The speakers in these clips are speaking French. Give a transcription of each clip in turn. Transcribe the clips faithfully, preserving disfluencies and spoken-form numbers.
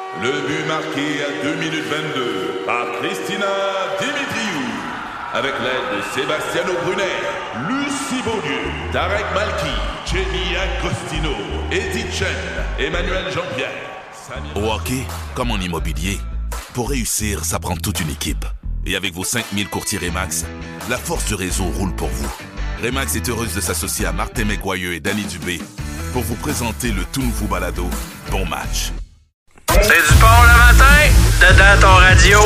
Le but marqué à deux minutes vingt-deux par Christina Dimitriou. Avec l'aide de Sebastiano Brunet, Lucie Beaulieu, Tarek Malki, Jenny Agostino, Eddie Chen, Emmanuel Jean-Pierre. Samir... Au hockey, comme en immobilier, pour réussir, ça prend toute une équipe. Et avec vos cinq mille courtiers Remax, la force du réseau roule pour vous. Remax est heureuse de s'associer à Martin McGuire et Danny Dubé pour vous présenter le tout nouveau balado Bon Match. C'est du pont le matin, dedans ton radio.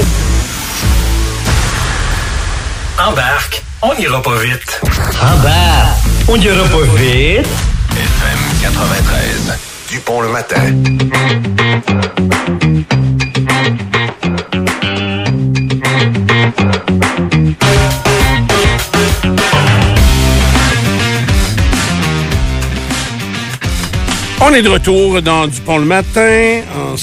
Embarque, on ira pas vite. Embarque, on ira pas vite. F M quatre-vingt-treize, du pont le matin. On est de retour dans Dupont le matin, en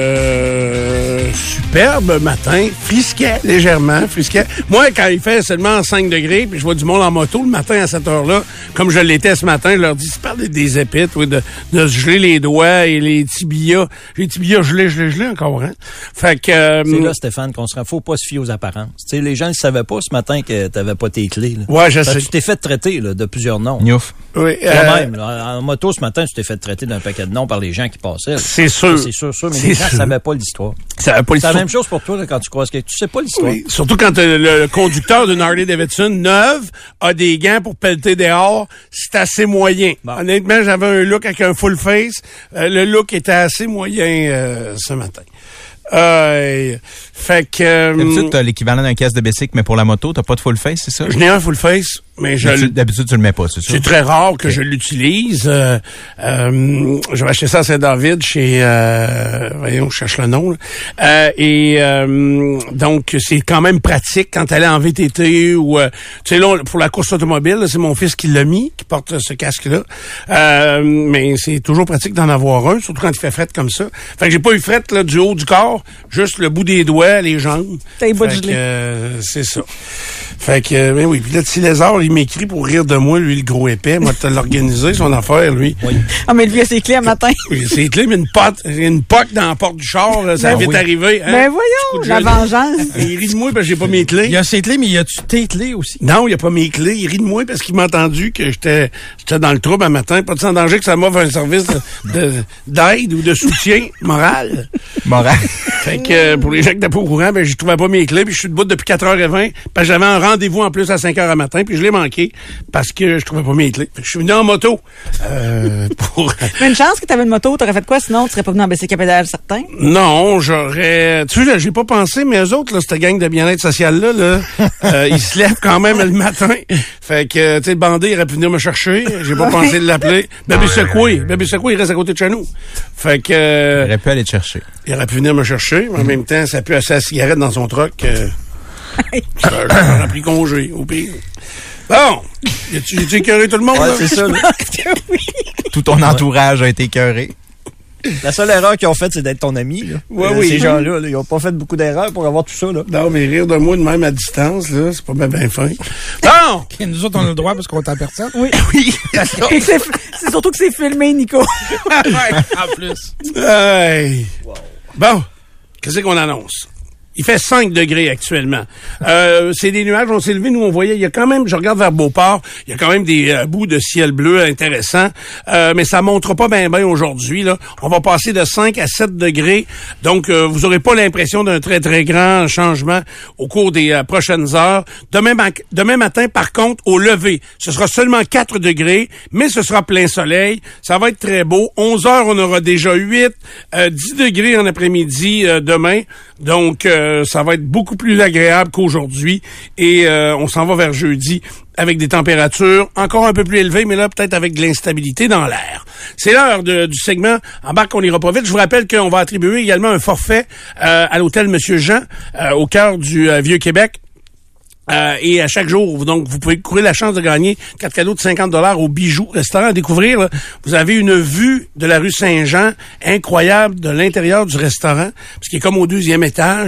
ce superbe matin, frisquet, légèrement frisquet. Moi, quand il fait seulement cinq degrés, puis je vois du monde en moto le matin à cette heure-là, comme je l'étais ce matin, je leur dis, c'est pas des, des épîtres, oui, de, de se geler les doigts et les tibias. Les tibias gelés, gelés, gelés encore, hein. Fait que... Euh, c'est là, Stéphane, qu'on se rend, faut pas se fier aux apparences. Tu sais, les gens ne savaient pas ce matin que t'avais pas tes clés, là. Ouais, je sais. Tu t'es fait traiter, là, de plusieurs noms. Gnouf. Oui. Toi-même, là, en moto, ce matin, tu t'es fait traiter d'un paquet de noms par les gens qui passaient. Là. C'est sûr. C'est sûr, sûr, mais c'est les gens ne sûr. savaient pas l'histoire. Ça pas c'est la même chose pour toi, là, quand tu croises que tu sais pas l'histoire. Oui, surtout quand euh, le, le conducteur d'une Harley Davidson neuve a des gants pour pelleter dehors, c'est assez moyen. Bon. Honnêtement, j'avais un look avec un full face. Euh, le look était assez moyen euh, ce matin. Euh, fait que... Euh, d'habitude, t'as l'équivalent d'un casque de bicycle, mais pour la moto, t'as pas de full face, c'est ça? Je n'ai un full face, mais je... Tu, d'habitude, tu le mets pas, c'est ça? C'est très rare que okay. je l'utilise. Euh, euh, j'avais acheté ça à Saint-David chez... Euh, voyons, je cherche le nom. Là. Euh, et euh, donc, c'est quand même pratique quand elle est en V T T ou... Euh, tu sais, là, pour la course automobile, là, c'est mon fils qui l'a mis, qui porte ce casque-là. Euh, mais c'est toujours pratique d'en avoir un, surtout quand il fait fret comme ça. Fait que j'ai pas eu fret là, du haut du corps, juste le bout des doigts, les jambes. T'as les bas de gelée. Euh, c'est ça. Fait que, ben oui. Puis là, si Lézard, il m'écrit pour rire de moi, lui, le gros épais. Moi, t'as l'organisé, son affaire, lui. Oui. Ah, mais lui, il a ses clés un matin. Oui, ses clés, mais une pote, une poque dans la porte du char, là, ça ben vite oui. arrivé. Hein? Ben voyons, la vengeance. Il rit de moi parce que j'ai pas mes clés. Il a ses clés, mais il a-tu tes clés aussi? Non, il a pas mes clés. Il rit de moi parce qu'il m'a entendu que j'étais, j'étais dans le trouble un matin. Pas de sans danger que ça m'offre un service de, de, d'aide ou de soutien moral. Moral. Fait que, euh, pour les gens qui n'étaient pas au courant, ben, je trouvais pas mes clés, puis je suis debout depuis quatre heures vingt, parce que j'avais un rendez-vous en plus à cinq heures du matin, puis je l'ai manqué, parce que je trouvais pas mes clés. Fait que je suis venu en moto, euh, pour... Mais une chance que t'avais une moto, t'aurais fait quoi, sinon tu serais pas venu en bicycle à pédale, certain? Non, j'aurais, tu sais, là, j'ai pas pensé, mais eux autres, là, cette gang de bien-être social-là, là, euh, ils se lèvent quand même le matin. Fait que, tu sais, le bandé, il aurait pu venir me chercher, j'ai pas pensé de l'appeler. Bébé Secoué, Bébé Secoué, il reste à côté de chez nous. Fait que... Euh, il aurait pu aller te chercher. Il aurait pu venir me chercher, mais en même temps, ça a pu asser la cigarette dans son truck. Euh, J'aurais pris congé, au pire. Bon, as-tu, as-tu écœuré tout le monde? Ouais, là? c'est ça. Là. Oui. Tout ton entourage a été écœuré. La seule erreur qu'ils ont faite, c'est d'être ton ami. Là. Ouais, euh, oui. Ces gens-là, là, ils ont pas fait beaucoup d'erreurs pour avoir tout ça. Là. Non, mais rire de moi de même à distance, là, c'est pas bien ben fin. Non! Et nous autres, on a le droit parce qu'on est en personne. Oui. Oui. Et c'est, c'est surtout que c'est filmé, Nico. Ouais, en plus. Hey. Wow. Bon, qu'est-ce qu'on annonce? Il fait cinq degrés actuellement. Euh, c'est des nuages, on s'est levé, nous on voyait, il y a quand même, je regarde vers Beauport, il y a quand même des euh, bouts de ciel bleu intéressants, euh, mais ça montrera pas bien bien aujourd'hui. Là, on va passer de cinq à sept degrés, donc euh, vous aurez pas l'impression d'un très très grand changement au cours des euh, prochaines heures. Demain, demain matin, par contre, au lever, ce sera seulement quatre degrés, mais ce sera plein soleil. Ça va être très beau. onze heures, on aura déjà huit, euh, dix degrés en après-midi euh, demain, donc euh, ça va être beaucoup plus agréable qu'aujourd'hui et euh, on s'en va vers jeudi avec des températures encore un peu plus élevées, mais là, peut-être avec de l'instabilité dans l'air. C'est l'heure de, du segment Embarque, on ira pas vite. Je vous rappelle qu'on va attribuer également un forfait euh, à l'hôtel Monsieur Jean, euh, au cœur du euh, Vieux-Québec. Euh, et à chaque jour, donc, vous pouvez courir la chance de gagner quatre cadeaux de cinquante dollars au Bijoux Restaurant à découvrir. Là, vous avez une vue de la rue Saint-Jean incroyable de l'intérieur du restaurant, parce qu'il est comme au deuxième étage.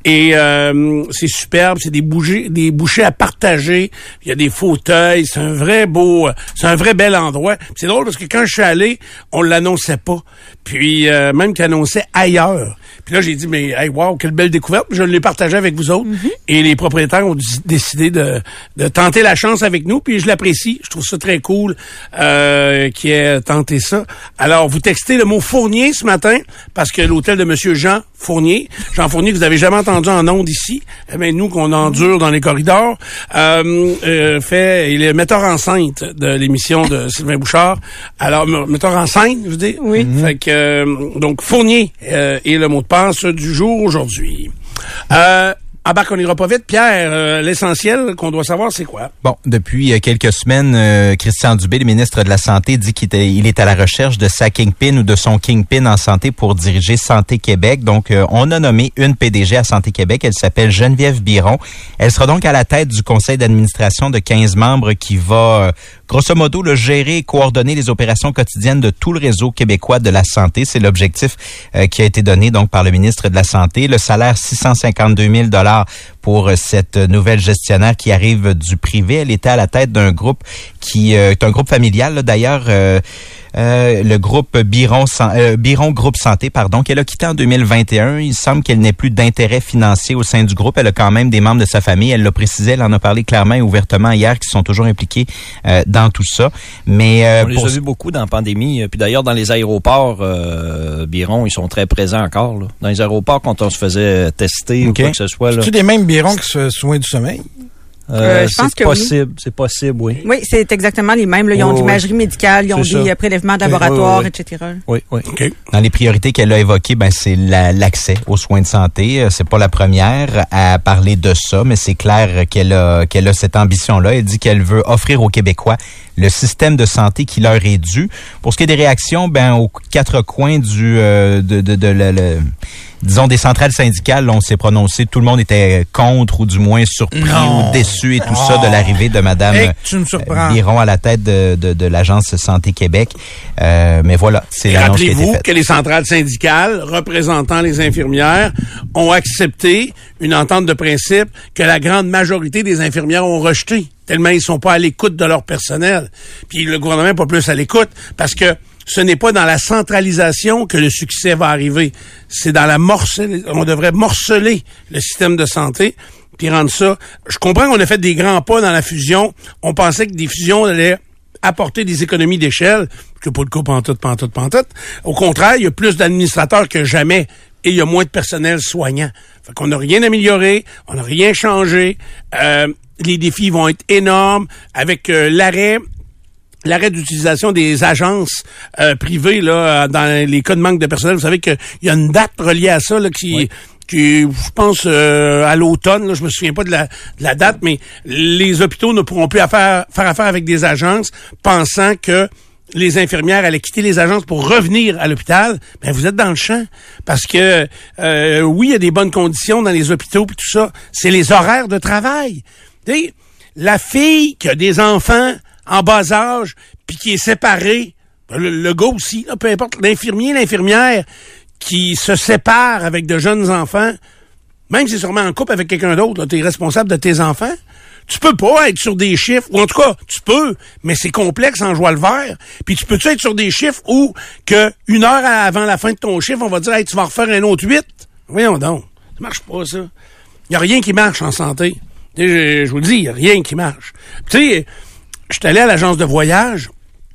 Et euh, c'est superbe, c'est des bouchées, des bouchées à partager. Il y a des fauteuils, c'est un vrai beau, c'est un vrai bel endroit. Puis c'est drôle parce que quand je suis allé, on l'annonçait pas. Puis euh, même qu'il annonçait ailleurs. Puis là, j'ai dit, mais hey, wow, quelle belle découverte. Je l'ai partagé avec vous autres. Mm-hmm. Et les propriétaires ont d- décidé de, de tenter la chance avec nous. Puis je l'apprécie. Je trouve ça très cool euh, qui ait tenté ça. Alors, vous textez le mot Fournier ce matin parce que l'hôtel de Monsieur Jean Fournier, Jean Fournier que vous avez jamais entendu en ondes ici, eh bien, nous qu'on endure dans les corridors, euh, euh, fait, il est metteur en scène de l'émission de Sylvain Bouchard. Alors, metteur en scène, je veux dire. Oui. Mm-hmm. Fait que, euh, donc, Fournier euh, est le mot de passe du jour aujourd'hui. Euh, embarque, on n'ira pas vite. Pierre, euh, l'essentiel qu'on doit savoir, c'est quoi? Bon, depuis euh, quelques semaines, euh, Christian Dubé, le ministre de la Santé, dit qu'il était, il est à la recherche de sa kingpin ou de son kingpin en santé pour diriger Santé Québec. Donc, euh, on a nommé une P D G à Santé Québec. Elle s'appelle Geneviève Biron. Elle sera donc à la tête du conseil d'administration de quinze membres qui va, euh, grosso modo, le gérer et coordonner les opérations quotidiennes de tout le réseau québécois de la santé. C'est l'objectif euh, qui a été donné donc par le ministre de la Santé. Le salaire, six cent cinquante-deux mille dollars pour cette nouvelle gestionnaire qui arrive du privé. Elle était à la tête d'un groupe qui euh, est un groupe familial, là, d'ailleurs, euh, euh, le groupe Biron, euh, Biron Groupe Santé, pardon, qu'elle a quitté en deux mille vingt et un. Il semble qu'elle n'ait plus d'intérêt financier au sein du groupe. Elle a quand même des membres de sa famille. Elle l'a précisé, elle en a parlé clairement et ouvertement hier, qui sont toujours impliqués euh, dans tout ça. Mais euh, on les pour... a vus beaucoup dans la pandémie. Puis d'ailleurs, dans les aéroports, euh, Biron, ils sont très présents encore. Là. Dans les aéroports, quand on se faisait tester okay. ou quoi que ce soit. C'est-tu des mêmes Biron qui se soignent du sommeil? Euh, euh, je pense c'est que possible, oui. c'est possible, oui. Oui, c'est exactement les mêmes. Là. Ils ont oh, de l'imagerie médicale, ils ont des ça. prélèvements de laboratoire, oui, oui, oui. et cetera. Oui, oui. Okay. Dans les priorités qu'elle a évoquées, ben c'est la, l'accès aux soins de santé. C'est pas la première à parler de ça, mais c'est clair qu'elle a qu'elle a cette ambition-là. Elle dit qu'elle veut offrir aux Québécois le système de santé qui leur est dû. Pour ce qui est des réactions, ben aux quatre coins du euh, de de, de, de le, le disons, des centrales syndicales, on s'est prononcé, tout le monde était contre ou du moins surpris non. ou déçu et tout oh. ça de l'arrivée de Mme hey, Biron à la tête de, de, de l'Agence Santé Québec. Euh, mais voilà, c'est et l'annonce qui a été faite. Rappelez-vous que les centrales syndicales représentant les infirmières ont accepté une entente de principe que la grande majorité des infirmières ont rejetée, tellement ils sont pas à l'écoute de leur personnel. Puis le gouvernement n'est pas plus à l'écoute parce que ce n'est pas dans la centralisation que le succès va arriver. C'est dans la morceler. On devrait morceler le système de santé puis rendre ça. Je comprends qu'on a fait des grands pas dans la fusion. On pensait que des fusions allaient apporter des économies d'échelle. Que pas le coup pantoute, pantoute, pantoute. Au contraire, il y a plus d'administrateurs que jamais et il y a moins de personnel soignant. Fait qu'on n'a rien amélioré, on n'a rien changé. Euh, les défis vont être énormes avec euh, l'arrêt L'arrêt d'utilisation des agences euh, privées là dans les cas de manque de personnel. Vous savez qu'il y a une date reliée à ça là, qui, oui. qui je pense, euh, à l'automne. Là, je me souviens pas de la, de la date, mais les hôpitaux ne pourront plus affaire, faire affaire avec des agences pensant que les infirmières allaient quitter les agences pour revenir à l'hôpital. Ben vous êtes dans le champ. Parce que, euh, oui, il y a des bonnes conditions dans les hôpitaux et tout ça. C'est les horaires de travail. Tu sais, la fille qui a des enfants en bas âge, puis qui est séparé, le, le gars aussi, là, peu importe, l'infirmier, l'infirmière qui se sépare avec de jeunes enfants, même si c'est sûrement en couple avec quelqu'un d'autre, tu es responsable de tes enfants, tu peux pas être sur des chiffres, ou en tout cas, tu peux, mais c'est complexe en joie le vert, puis tu peux-tu être sur des chiffres où, que une heure avant la fin de ton chiffre, on va dire, hey, tu vas refaire un autre huit? Voyons donc, ça marche pas, ça. Il y a rien qui marche en santé. Je, je vous le dis, il y a rien qui marche. Tu sais, je suis allé à l'agence de voyage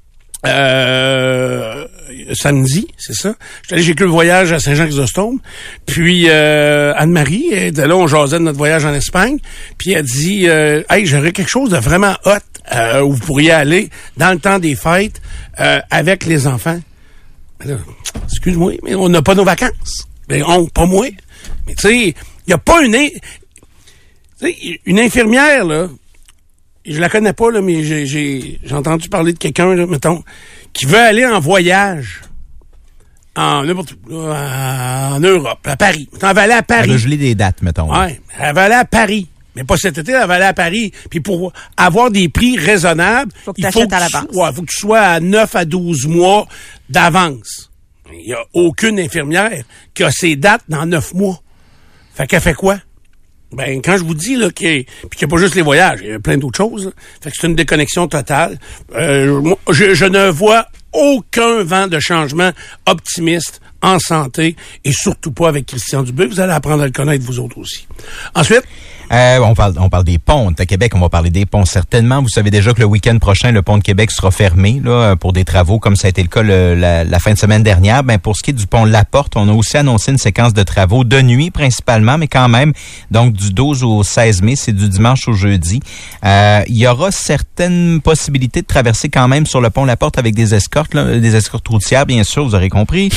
euh, samedi, c'est ça. Je suis allé chez Club Voyage à Saint-Jean-Chrysostome. Puis euh, Anne-Marie, elle était là, on jasait de notre voyage en Espagne. Puis elle dit euh, hey, j'aurais quelque chose de vraiment hot euh, où vous pourriez aller dans le temps des fêtes euh, avec les enfants. Là, excuse-moi, mais on n'a pas nos vacances. Mais on, pas moi. Mais tu sais, il n'y a pas une... Tu sais, une infirmière, là, je la connais pas, là, mais j'ai, j'ai, j'ai entendu parler de quelqu'un, là, mettons, qui veut aller en voyage en n'importe où, là, en Europe, à Paris. Elle va aller à Paris. Elle a gelé des dates, mettons. Ouais, elle va aller à Paris. Mais pas cet été, elle va aller à Paris. Puis pour avoir des prix raisonnables, faut que il faut que, à l'avance. Tu, ouais, faut que tu sois à neuf à douze mois d'avance. Il y a aucune infirmière qui a ses dates dans neuf mois. Fait qu'elle fait quoi? Ben, quand je vous dis là qu'il y a, puis qu'il n'y a pas juste les voyages, il y a plein d'autres choses. Là. Fait que c'est une déconnexion totale. Euh, moi, je, je ne vois aucun vent de changement optimiste en santé et surtout pas avec Christian Dubé. Vous allez apprendre à le connaître vous autres aussi. Ensuite. Euh, on parle, on parle des ponts. À Québec, on va parler des ponts certainement. Vous savez déjà que le week-end prochain, le pont de Québec sera fermé là pour des travaux, comme ça a été le cas le, la, la fin de semaine dernière. Ben pour ce qui est du pont Laporte, on a aussi annoncé une séquence de travaux de nuit principalement, mais quand même. Donc du douze au seize mai, c'est du dimanche au jeudi. Euh, il y aura certaines possibilités de traverser quand même sur le pont Laporte avec des escortes, là, des escortes routières, bien sûr. Vous aurez compris.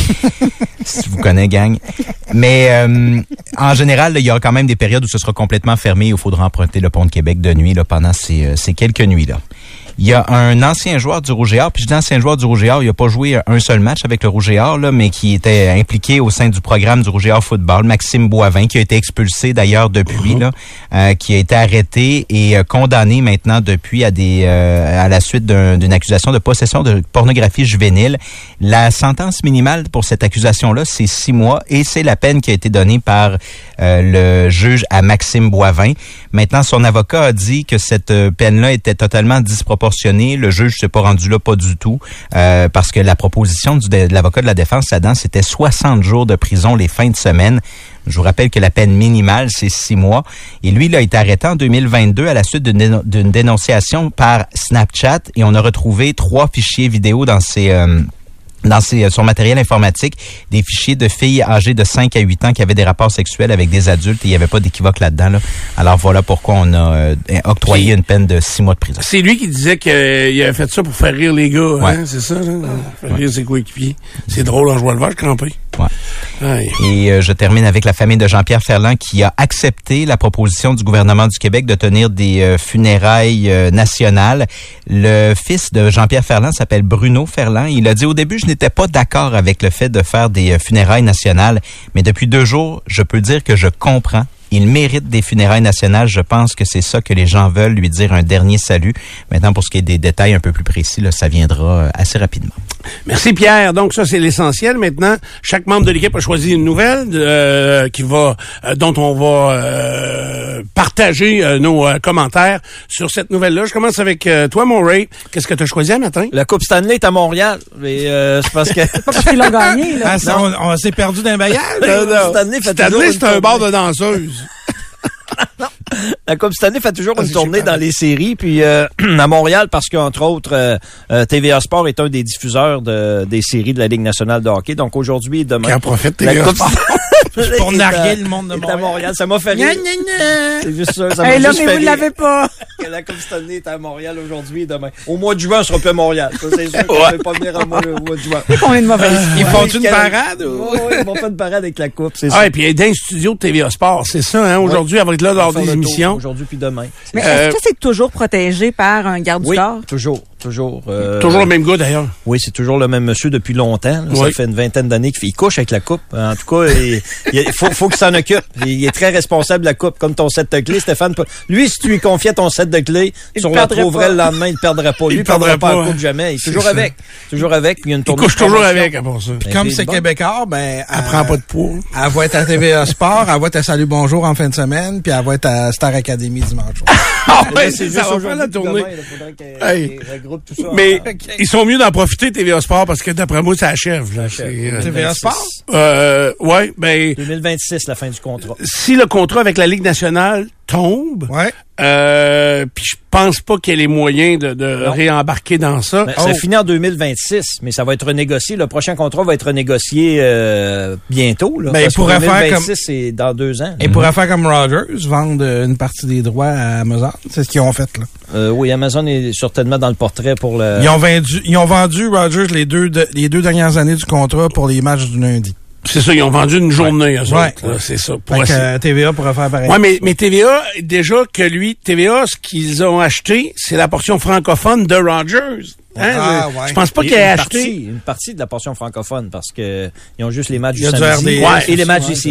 Si vous connaissez, gang. Mais euh, en général, là, il y aura quand même des périodes où ce sera complètement fermé. Il faudra emprunter le pont de Québec de nuit là, pendant ces, euh, ces quelques nuits-là. Il y a un ancien joueur du Rouge et Or, puis je dis ancien joueur du Rouge et Or, il n'a pas joué un seul match avec le Rouge et Or, là, mais qui était impliqué au sein du programme du Rouge et Or Football, Maxime Boivin, qui a été expulsé d'ailleurs depuis, uh-huh. là, euh, qui a été arrêté et euh, condamné maintenant depuis à des euh, à la suite d'un, d'une accusation de possession de pornographie juvénile. La sentence minimale pour cette accusation-là, c'est six mois et c'est la peine qui a été donnée par euh, le juge à Maxime Boivin. Maintenant, son avocat a dit que cette peine-là était totalement disproportionnée. Le juge s'est pas rendu là, pas du tout, euh, parce que la proposition du, de, de l'avocat de la défense là-dedans, c'était soixante jours de prison les fins de semaine. Je vous rappelle que la peine minimale, c'est six mois. Et lui, il a été arrêté en deux mille vingt-deux à la suite d'une, déno- d'une dénonciation par Snapchat et on a retrouvé trois fichiers vidéo dans ses... Euh, dans ses, son matériel informatique, des fichiers de filles âgées de cinq à huit ans qui avaient des rapports sexuels avec des adultes et il n'y avait pas d'équivoque là-dedans. Là. Alors voilà pourquoi on a euh, octroyé Puis, une peine de six mois de prison. C'est lui qui disait qu'il avait fait ça pour faire rire les gars, ouais. hein? C'est ça? Là? Faire rire ses coéquipiers. C'est drôle en jouant le vache crampé. Ouais. Aïe. Et euh, je termine avec la famille de Jean-Pierre Ferland qui a accepté la proposition du gouvernement du Québec de tenir des euh, funérailles euh, nationales. Le fils de Jean-Pierre Ferland s'appelle Bruno Ferland. Il a dit au début, je n'étais pas d'accord avec le fait de faire des euh, funérailles nationales, mais depuis deux jours, je peux dire que je comprends. Il mérite des funérailles nationales. Je pense que c'est ça que les gens veulent, lui dire un dernier salut. Maintenant, pour ce qui est des détails un peu plus précis, là, ça viendra assez rapidement. Merci Pierre. Donc ça, c'est l'essentiel. Maintenant, chaque membre de l'équipe a choisi une nouvelle euh, qui va, euh, dont on va euh, partager euh, nos euh, commentaires sur cette nouvelle-là. Je commence avec euh, toi, mon Ray. Qu'est-ce que tu as choisi à matin? La Coupe Stanley est à Montréal. Mais euh, c'est parce que... c'est pas parce qu'ils l'ont gagné, là. Ah, ça, on, on s'est perdu d'un bailliage. Non, non. Stanley, fait Stanley, c'est un bar de danseuse. Non. La Coupe Stanley fait toujours ah, une tournée dans les séries, puis euh, à Montréal, parce qu'entre autres, euh, euh, T V A Sport est un des diffuseurs de, des séries de la Ligue nationale de hockey. Donc aujourd'hui et demain... Qui en profite, T V A Sport. Pour narguer le monde de Montréal. À Montréal. Ça m'a fait rire. C'est juste ça. Ça m'a hey, là, juste mais fait vous ne l'avez pas. Que la Coupe Stanley est à Montréal aujourd'hui et demain. Au mois de juin, on sera plus à Montréal. Ça, c'est sûr qu'on ne va pas venir au mois, mois de juin. On est de mauvaise. Ils font une parade? Ou... Oui, ils vont faire une parade avec la Coupe, c'est ah, ça. Ah, et puis il y a d'un studio de T V A Sport, c'est ça, hein? Aujourd'hui, elle va être là lors des émissions. Aujourd'hui puis demain. Mais euh, est-ce que c'est toujours protégé par un garde oui, du corps? toujours. Toujours. Euh, toujours le même gars, d'ailleurs. Oui, c'est toujours le même monsieur depuis longtemps. Là. Oui. Ça fait une vingtaine d'années qu'il couche avec la coupe. En tout cas, il, il faut, faut qu'il s'en occupe. Il est très responsable de la coupe, comme ton set de clés, Stéphane. Lui, si tu lui confiais ton set de clés, tu le retrouverais le lendemain, il ne perdrait pas. Lui, il ne perdrait pas la coupe jamais. Il est toujours avec. Toujours avec. Puis il y a une tournée. Il couche toujours avec, à part ça. Puis comme c'est québécois, ben. Elle prend pas de poids. Elle va être à T V A Sport, elle va être à Salut Bonjour en fin de semaine, puis elle va être à Star Academy dimanche soir. Ah ouais, c'est ça, va faire la tournée. Hey. Mais okay. Ils sont mieux d'en profiter, T V A Sport, parce que d'après moi, ça achève. Là. C'est, euh, T V A Sport? Euh, ouais, ben... deux mille vingt-six, la fin du contrat. Si le contrat avec la Ligue nationale tombe, ouais. euh, puis je pense pas qu'il y ait les moyens de, de réembarquer dans ça. Ben, oh. Ça finit en deux mille vingt-six, mais ça va être renégocié. Le prochain contrat va être renégocié euh, bientôt. Là, ben, parce il pourrait que deux mille vingt-six, faire comme... c'est dans deux ans. Il mm-hmm. pourrait faire comme Rogers, vendre une partie des droits à Amazon. C'est ce qu'ils ont fait, là. Euh, oui, Amazon est certainement dans le portrait pour le... Ils ont vendu, ils ont vendu Rogers les deux, de, les deux dernières années du contrat pour les matchs du lundi. C'est ça, ils ont vendu une journée, ouais. eux ouais. autres, là, c'est ça. Pour fait que euh, T V A pourrait faire pareil. Ouais, mais, mais T V A, déjà que lui, T V A, ce qu'ils ont acheté, c'est la portion francophone de Rogers. Hein? Ah, je, ouais. je pense pas qu'il ait acheté... Partie, une partie de la portion francophone, parce que ils ont juste les matchs du samedi du ouais, et les matchs ouais, des séries.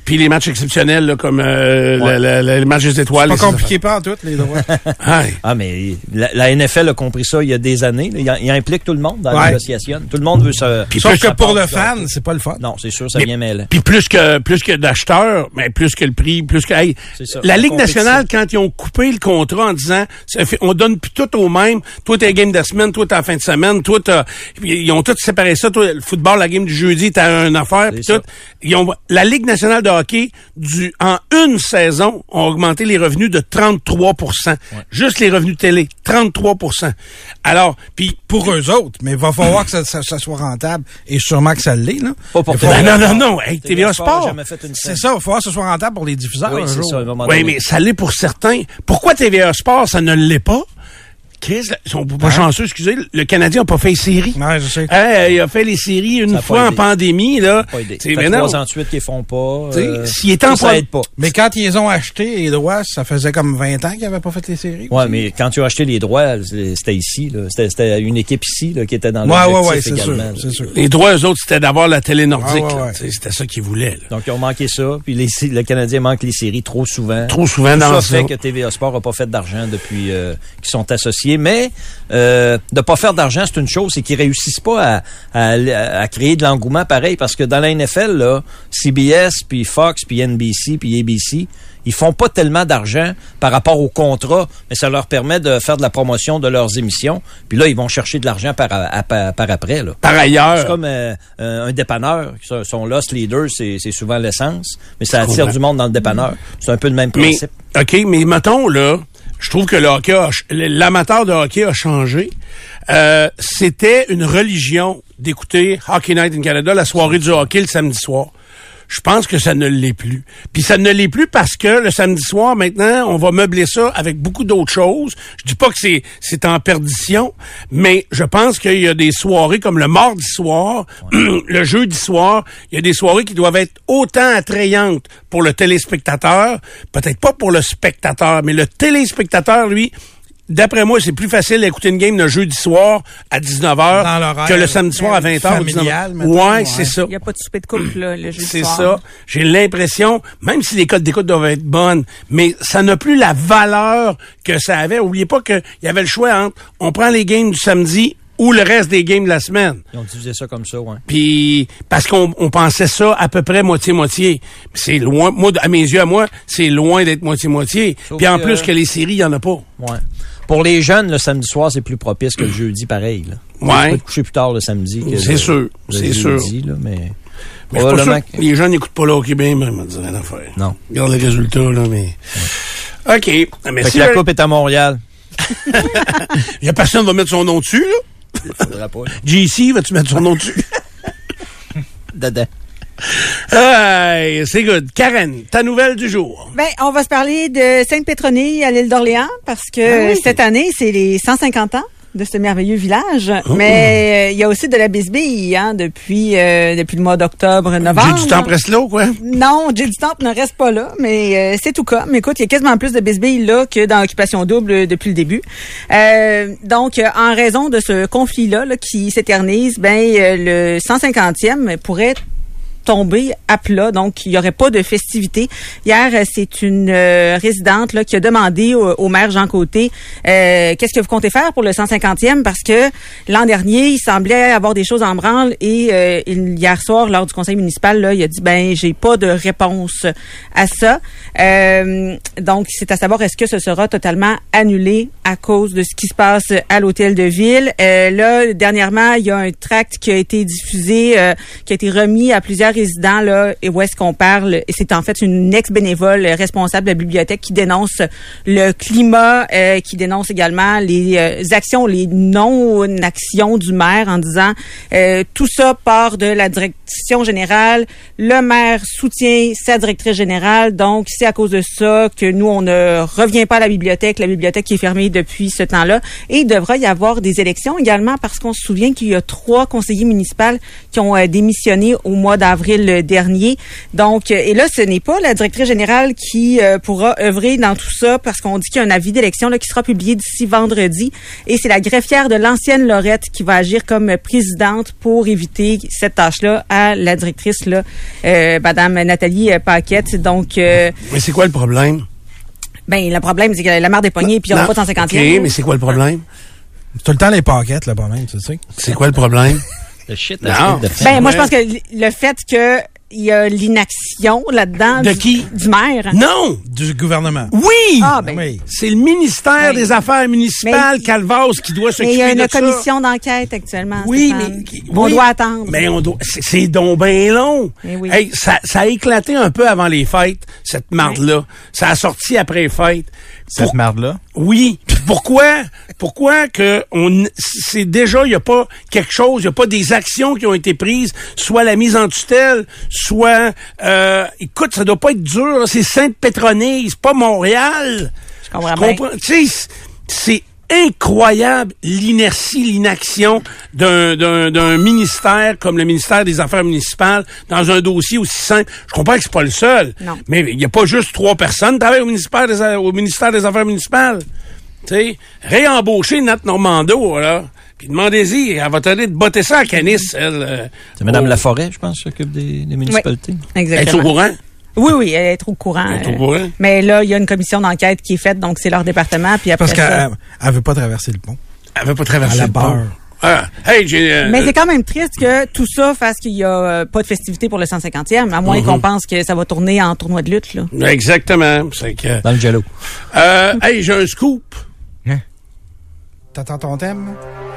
Puis les matchs exceptionnels, là, comme euh, Ouais. le, le, le match des étoiles. C'est pas compliqué pas en tout, les droits. Ouais. Ah, mais la, la N F L a compris ça il y a des années. Il, il implique tout le monde dans Ouais. la négociation. Tout le monde veut se... Puis Sauf plus que ça pour part, le fan, c'est pas le fun. Non, c'est sûr, ça Mais- vient mêler. Puis plus que plus que d'acheteurs, mais plus que le prix, plus que hey, C'est ça, la la Ligue compétition. nationale quand ils ont coupé le contrat en disant ça fait- on donne plus tout au même, toi t'es game de la semaine, toi t'es à la fin de semaine, toi t'as ils ont tous séparé ça, toi le football, la game du jeudi, t'as une affaire puis C'est tout. Ils ont la Ligue nationale de hockey du en une saison ont augmenté les revenus de trente-trois pour cent. Juste les revenus télé, trente-trois pour cent. Alors, puis Pour eux autres, mais il va falloir que ça, ça, ça soit rentable. Et sûrement que ça l'est, là. Pas pour Il faut- Ben T V A non, non, Sport. non, hey, T V A Sport. a jamais fait une C'est scène. ça, il va falloir que ce soit rentable pour les diffuseurs Oui, un c'est jour. ça, à un moment Oui, donné. mais ça l'est pour certains. Pourquoi T V A Sport, ça ne l'est pas? Chris, ils sont pas chanceux, excusez. Le Canadien n'a pas fait les séries. Ouais, je sais. Hey, il a fait les séries une Ça a fois pas en aidé. pandémie, là. Pas aidé. C'est Ça fait mais non. trois ans de suite qu'ils font pas. T'sais, euh, s'il était ça, en ça pro- aide pas. Mais quand ils ont acheté les droits, ça faisait comme vingt ans qu'ils n'avaient pas fait les séries. Ouais, mais quand tu as acheté les droits, c'était ici, là. C'était, c'était une équipe ici, là, qui était dans Ouais, ouais, l'objectif ouais, c'est sûr, également. là. c'est sûr. Les droits, eux autres, c'était d'avoir la télé nordique. Ah, ouais, là. ouais. T'sais, C'était ça qu'ils voulaient. Là. Donc, ils ont manqué ça. Puis les, le Canadien manque les séries trop souvent. Trop souvent Tout dans ça ça. fait que T V A Sport n'a pas fait d'argent depuis euh, qu'ils sont associés. Mais euh, de pas faire d'argent, c'est une chose, c'est qu'ils réussissent pas à, à, à créer de l'engouement pareil. Parce que dans la N F L, là, C B S, puis Fox, puis N B C, puis A B C, ils font pas tellement d'argent par rapport au contrat, mais ça leur permet de faire de la promotion de leurs émissions. Puis là, ils vont chercher de l'argent par, à- par, par après. Là. Par C'est ailleurs, comme euh, euh, un dépanneur. Son- Son loss leader, c'est c'est souvent l'essence, mais ça attire comprends. du monde dans le dépanneur. C'est un peu le même mais, principe. OK, mais mettons, là, je trouve que le hockey, a ch- l'amateur de hockey a changé. Euh, c'était une religion d'écouter Hockey Night in Canada, la soirée du hockey le samedi soir. Je pense que ça ne l'est plus. Puis ça ne l'est plus parce que le samedi soir, maintenant, on va meubler ça avec beaucoup d'autres choses. Je dis pas que c'est c'est en perdition, mais je pense qu'il y a des soirées comme le mardi soir, le jeudi soir, il y a des soirées qui doivent être autant attrayantes pour le téléspectateur, peut-être pas pour le spectateur, mais le téléspectateur, lui, d'après moi, c'est plus facile d'écouter une game le jeudi soir à dix-neuf heures Dans l'horaire que le samedi soir à vingt heures ou dix-neuf familial, heures. mettons, Ouais, ouais. c'est ça. Il n'y a pas de souper de couple, là, le jeudi C'est soir. ça. J'ai l'impression, même si les codes d'écoute doivent être bonnes, mais ça n'a plus la valeur que ça avait. Oubliez pas qu'il y avait le choix entre on prend les games du samedi ou le reste des games de la semaine. Ils ont divisé ça comme ça, ouais. Puis parce qu'on on pensait ça à peu près moitié-moitié. C'est loin, moi, à mes yeux, à moi, c'est loin d'être moitié-moitié. Sauf Puis en que- plus que les séries, il y en a pas. Ouais. Pour les jeunes, le samedi soir, c'est plus propice que le jeudi, pareil. Là. Ouais. Tu peux te coucher plus tard le samedi que C'est le, sûr, le c'est jeudi, là, mais... Mais c'est pas probablement sûr que les gens n'écoutent pas le hockey bien, même, on dirait l'affaire. Non. Regarde les résultats, là, mais... OK. Mais Fait si que la le- coupe est à Montréal. il y a personne qui va mettre son nom dessus, là. Faudra pas. J C, vas-tu mettre son nom dessus? Dedans. Hey, c'est good. Karen, ta nouvelle du jour. Ben, on va se parler de Sainte-Pétronie à l'île d'Orléans parce que Ah oui. cette année, c'est les cent cinquante ans de ce merveilleux village. Oh. Mais euh, il y a aussi de la bisbille hein, depuis euh, depuis le mois d'octobre, novembre. J'ai du temps presque là, quoi. Non, Jay du Temple ne reste pas là, mais euh, c'est tout comme. Écoute, il y a quasiment plus de bisbilles là que dans Occupation Double euh, depuis le début. Euh, donc, euh, en raison de ce conflit-là là, qui s'éternise, ben euh, le cent cinquantième pourrait tomber à plat, donc il n'y aurait pas de festivités. Hier, euh, c'est une euh, résidente là, qui a demandé au, au maire Jean Côté euh, qu'est-ce que vous comptez faire pour le cent cinquantième parce que l'an dernier, il semblait avoir des choses en branle et euh, il- hier soir, lors du conseil municipal, là, il a dit ben j'ai pas de réponse à ça. Euh, donc, c'est à savoir est-ce que ce sera totalement annulé à cause de ce qui se passe à l'hôtel de ville. Euh, là, dernièrement, il y a un tract qui a été diffusé, euh, qui a été remis à plusieurs résidents là, et où est-ce qu'on parle, et c'est en fait une ex-bénévole responsable de la bibliothèque qui dénonce le climat, euh, qui dénonce également les euh, actions, les non-actions du maire en disant euh, tout ça part de la direction générale, le maire soutient sa directrice générale, donc c'est à cause de ça que nous, on ne revient pas à la bibliothèque, la bibliothèque qui est fermée depuis ce temps-là, et il devra y avoir des élections également parce qu'on se souvient qu'il y a trois conseillers municipaux qui ont euh, démissionné au mois d'avril avril dernier. Donc, et là, ce n'est pas la directrice générale qui euh, pourra œuvrer dans tout ça parce qu'on dit qu'il y a un avis d'élection là, qui sera publié d'ici vendredi. Et c'est la greffière de l'ancienne Lorette qui va agir comme présidente pour éviter cette tâche-là à la directrice, là, euh, Madame Nathalie Paquette. Donc, euh, mais c'est quoi le problème? Ben, le problème, c'est que la mère des poignets, puis il n'y aura pas de cent cinquantième. OK, mais c'est quoi le problème? C'est tout le temps les paquettes, là, pas même, tu sais. C'est quoi le problème? Le shit, non. de Ben, moi, je pense que le fait que il y a l'inaction là-dedans de du, qui? du maire. Non! Du gouvernement. Oui! Ah, ben. Oui. C'est le ministère Oui. des Affaires municipales, Mais- Calvas, qui doit Mais il y s'occuper a de une ça. commission d'enquête actuellement. Oui, Stéphane. mais... On oui, doit attendre. Mais on doit... C'est, c'est donc bien long. Eh oui. Hey, ça, ça a éclaté un peu avant les fêtes, cette marde-là. Ça a sorti après les fêtes. Cette Pour- marde-là? Oui. Pourquoi? Pourquoi que on, c'est déjà, il n'y a pas quelque chose, il n'y a pas des actions qui ont été prises, soit la mise en tutelle, soit, euh, écoute, ça doit pas être dur, là, c'est Sainte-Pétronille, c'est pas Montréal. Je comprends bien. Tu sais, c'est incroyable l'inertie, l'inaction d'un, d'un, d'un ministère comme le ministère des Affaires municipales dans un dossier aussi simple. Je comprends que c'est pas le seul. Non. Mais il n'y a pas juste trois personnes qui travaillent au ministère des, au ministère des Affaires municipales. Tu sais, réembaucher Nat Normando, là. Puis demandez-y, elle va t'aider de botter ça à Canis, elle. euh, C'est Mme au- Laforêt, je pense, qui s'occupe des, des municipalités. Elle est Exactement. au courant? Oui, oui, elle est au courant. Elle est au euh, courant. Mais là, il y a une commission d'enquête qui est faite, donc c'est leur département. Puis après Parce qu'elle ça- elle, elle veut pas traverser le pont. Elle veut pas traverser À la le pont. barre. Ah, hey, j'ai... euh, Mais c'est quand même triste que tout ça fasse qu'il y a euh, pas de festivité pour le cent cinquantième, à moins Mhm. qu'on pense que ça va tourner en tournoi de lutte, là. Exactement. C'est que... Dans le jello. Euh, hey, j'ai un scoop. T'attends ton thème?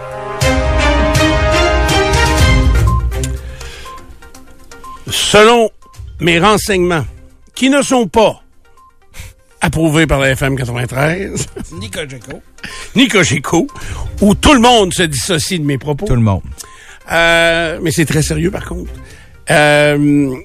Selon mes renseignements, qui ne sont pas approuvés par la F M quatre-vingt-treize, Ni Cogeco. ni Cogeco, où tout le monde se dissocie de mes propos. Tout le monde. Euh, mais c'est très sérieux, par contre. Euh, vous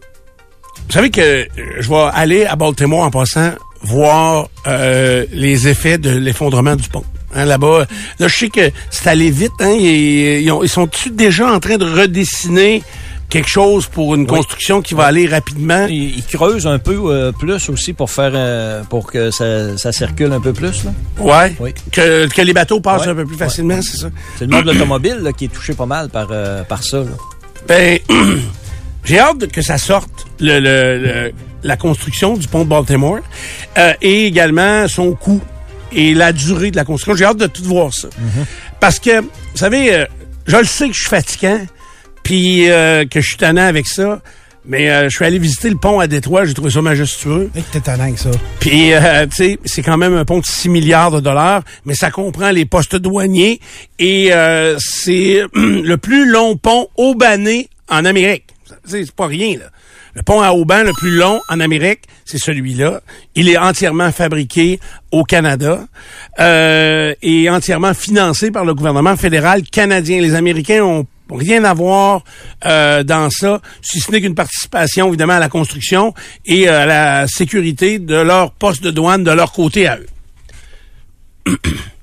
savez que je vais aller à Baltimore en passant voir euh, les effets de l'effondrement du pont. Hein, là-bas, là, je sais que c'est allé vite. Hein, ils, ils, ont, ils sont-tu déjà en train de redessiner quelque chose pour une construction qui va aller rapidement? Ils, ils creusent un peu euh, plus aussi pour faire euh, pour que ça, ça circule un peu plus. Là. Ouais. Oui. Que, que les bateaux passent Ouais. un peu plus facilement, Ouais. c'est ça? C'est le monde de l'automobile là, qui est touché pas mal par, euh, par ça. Là. Ben, j'ai hâte de- que ça sorte, le, le, le- la construction du pont de Baltimore, euh, et également son coût et la durée de la construction. J'ai hâte de tout voir ça. Parce que, vous savez, euh, je le sais que je suis fatigant, puis euh, que je suis tannant avec ça, mais euh, je suis allé visiter le pont à Détroit, j'ai trouvé ça majestueux. Et que t'es tannant avec ça. Puis, euh, tu sais, c'est quand même un pont de six milliards de dollars, mais ça comprend les postes douaniers et euh, c'est le plus long pont haubané en Amérique. C'est c'est pas rien, là. Le pont à hauban le plus long en Amérique, c'est celui-là. Il est entièrement fabriqué au Canada euh, et entièrement financé par le gouvernement fédéral canadien. Les Américains ont rien à voir euh, dans ça, si ce n'est qu'une participation, évidemment, à la construction et euh, à la sécurité de leur poste de douane de leur côté à eux.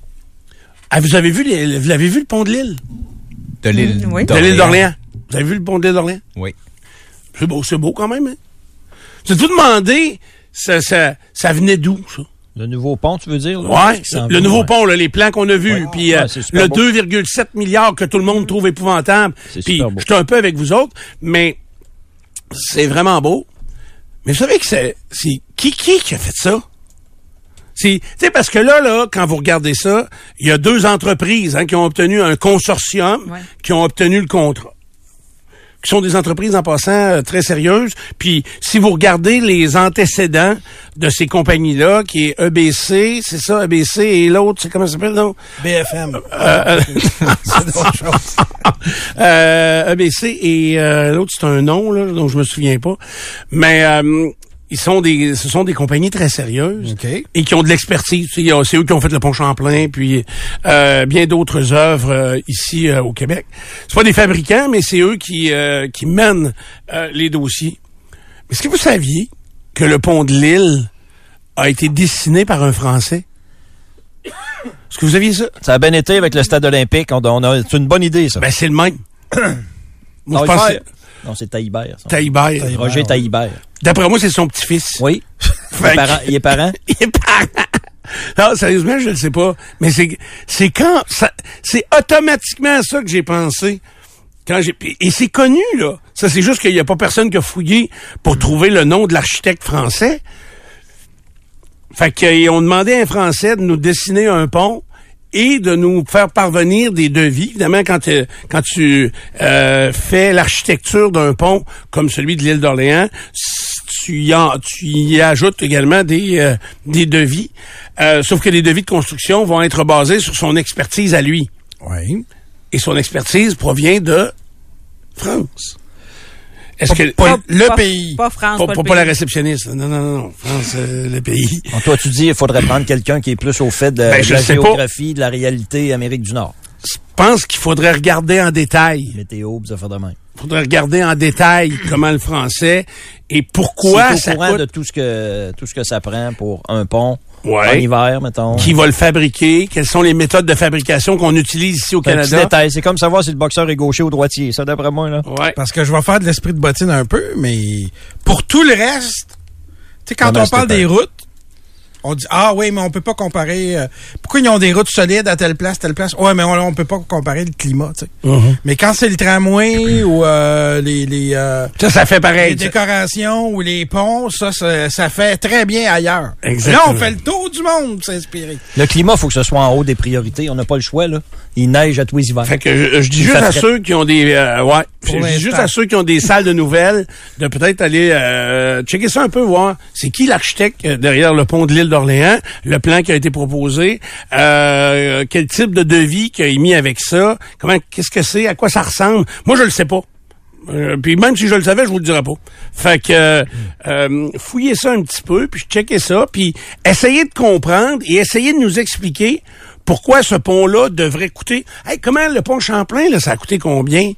Ah, vous avez vu, les, vous l'avez vu le pont de l'île? De l'île Oui. De l'île d'Orléans. Vous avez vu le pont de l'île d'Orléans? Oui. C'est beau, c'est beau quand même. Hein? Tu te demandé, ça, ça, ça venait d'où, ça? Le nouveau pont, tu veux dire? Là, Ouais, qui s'en le va, nouveau ouais. pont, là, les plans qu'on a vus, Ouais. puis euh, Ouais, c'est super le beau. deux virgule sept milliards que tout le monde trouve épouvantable. C'est Puis super beau. j'étais un peu avec vous autres, mais c'est vraiment beau. Mais vous savez que c'est, c'est qui qui qui a fait ça? C'est, tu sais, parce que là, là, quand vous regardez ça, il y a deux entreprises hein, qui ont obtenu un consortium, Ouais. qui ont obtenu le contrat. Qui sont des entreprises en passant euh, très sérieuses. Puis si vous regardez les antécédents de ces compagnies-là, qui est E B C, c'est ça, E B C, et l'autre, c'est comment ça s'appelle, non? B F M. Euh, euh, C'est d'autres choses. euh, E B C et euh, l'autre, c'est un nom là, dont je me souviens pas. Mais euh, ils sont des, ce sont des compagnies très sérieuses OK. et qui ont de l'expertise. Tu sais, c'est eux qui ont fait le pont Champlain, puis euh, bien d'autres œuvres euh, ici euh, au Québec. C'est pas des fabricants, mais c'est eux qui euh, qui mènent euh, les dossiers. Mais est-ce que vous saviez que le pont de l'île a été dessiné par un Français? Est-ce que vous aviez ça? Ça a bien été avec le stade olympique. On, on a, c'est une bonne idée, ça. Ben, c'est le même. Moi, On je va le pense, faire. Non, c'est Taillibert. Taillibert. Roger Taillibert. D'après moi, c'est son petit-fils. Oui. Il est parent. Il est parent. Il est parent. Non, sérieusement, je ne sais pas. Mais c'est, c'est quand, ça, c'est automatiquement à ça que j'ai pensé. Quand j'ai, et c'est connu, là. Ça, c'est juste qu'il n'y a pas personne qui a fouillé pour trouver le nom de l'architecte français. Fait qu'ils ont demandé à un Français de nous dessiner un pont et de nous faire parvenir des devis. Évidemment, quand tu, quand tu euh, fais l'architecture d'un pont comme celui de l'île d'Orléans, tu y, en, tu y ajoutes également des, euh, des devis. Euh, sauf que les devis de construction vont être basés sur son expertise à lui. Oui. Et son expertise provient de France. Est-ce pas, que pas, pas, le pas, pays pas France, pas, pas, pas, le pas pays. la réceptionniste. Non, non, non, France, euh, le pays. Donc, toi, tu dis il faudrait prendre quelqu'un qui est plus au fait de, Ben, de je la sais géographie, pas. de la réalité Amérique du Nord. Je pense qu'il faudrait regarder en détail. Météo, ça fait de même. Il faudrait regarder en détail comment le français et pourquoi c'est ça au courant coûte. de tout ce que tout ce que ça prend pour un pont. Ouais. En hiver, mettons. Qui va le fabriquer? Quelles sont les méthodes de fabrication qu'on utilise ici au C'est un Canada? petit détail. C'est comme savoir si le boxeur est gaucher ou droitier. Ça, d'après moi, là. Ouais. Parce que je vais faire de l'esprit de bottine un peu, mais pour tout le reste, tu sais, quand Comment on parle c'était des routes, on dit, ah oui, mais on peut pas comparer. Euh, pourquoi ils ont des routes solides à telle place, telle place? Ouais, mais on, on peut pas comparer le climat, tu sais. Mm-hmm. Mais quand c'est le tramway ou euh, les, les, euh, Ça, ça fait pareil. les décorations ou les ponts, ça, ça, ça fait très bien ailleurs. Exactement. Là, on fait le tour du monde pour s'inspirer. Le climat, il faut que ce soit en haut des priorités. On n'a pas le choix, là. Il neige à tous les hivers. Fait que je, je dis Il juste fait à frais. ceux qui ont des euh, ouais, je Pour dis l'instant. juste à ceux qui ont des salles de nouvelles de peut-être aller euh, checker ça un peu, voir c'est qui l'architecte euh, derrière le pont de l'île d'Orléans, le plan qui a été proposé, euh, quel type de devis qu'il a émis avec ça, comment, qu'est-ce que c'est, à quoi ça ressemble. Moi, je le sais pas. Euh, puis même si je le savais, je vous le dirais pas. Fait que euh, euh, fouillez ça un petit peu, puis checkez ça, puis essayez de comprendre et essayez de nous expliquer pourquoi ce pont-là devrait coûter. Hey, comment le pont Champlain, là, ça a coûté combien?